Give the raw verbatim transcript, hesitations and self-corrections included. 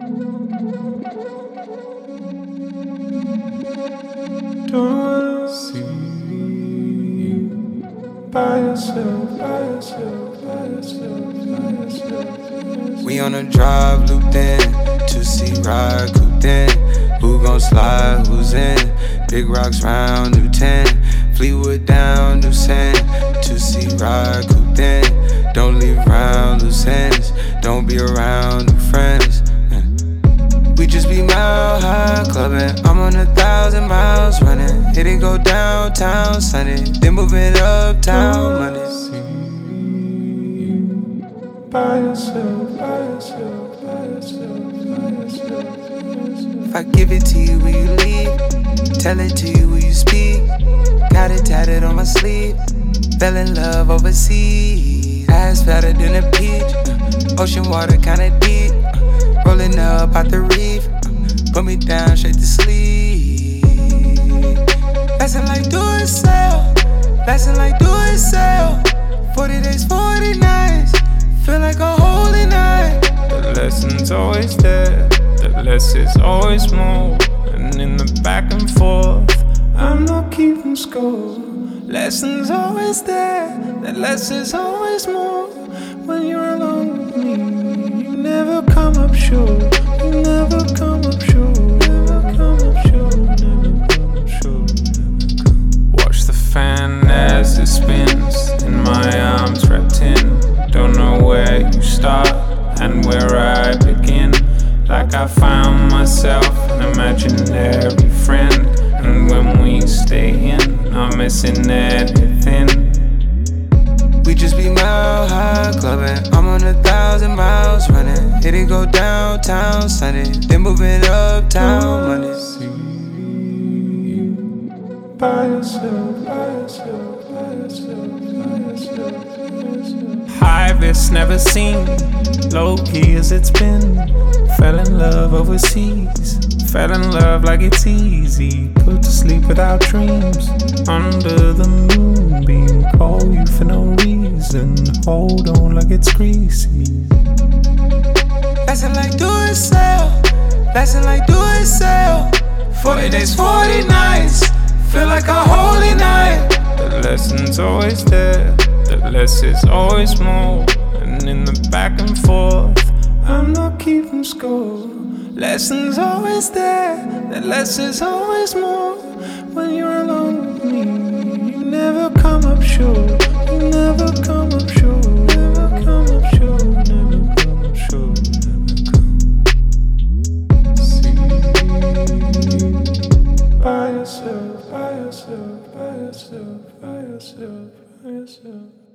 Don't see you by yourself, by yourself, by yourself, by yourself. We on a drive, looped in, two C ride, cooped in. Who gon' slide, who's in? Big rocks round, new ten. Fleetwood down, new sand. two C ride, cooped in. Don't leave round, loose ends. Don't be around new friends. We just be mile high clubbing. I'm on a thousand miles running. Hit it, go downtown Sunday, then moving uptown Monday. By yourself, by yourself, by yourself, by yourself. If I give it to you, will you leave? Tell it to you, will you speak? Got it tatted on my sleeve. Fell in love overseas. Ass fatter than a peach. Ocean water kinda deep. Rolling up out the reef. Put me down straight to sleep. Lesson like do it sell. Lesson like do it sell. forty days, forty nights. Feel like a holy night. The lesson's always there. The less is always more. And in the back and forth, I'm not keeping score. Lesson's always there. The less is always more. When you're alone with me, you never come up short. You never come up short. Never come up short. Never come up short. Watch the fan as it spins. In my arms wrapped in. Don't know where you start and where I begin. Like I found myself an imaginary friend. And when we stay in, I'm missing everything. We just be mile high clubbing. I'm on a thousand miles running. Hit it, go downtown Sunday, then moving uptown Monday. See you by yourself, by yourself, by yourself, by yourself, by yourself. High risk never seen, low key as it's been. Fell in love overseas, fell in love like it's easy. Put to sleep without dreams, under the moonbeam. Call you for no reason, hold on like it's greasy. Lesson like do it sell, lesson like do it sell. forty days, forty nights, feel like a holy night. The lesson's always there. The less is always more. And in the back and forth, I'm not keeping score. Lesson's always there. The less is always more. When you're alone with me, you never come up short. You never come up short. Never come up short. Never come up short. Never come. See you by yourself, by yourself, by yourself, by yourself, by yourself.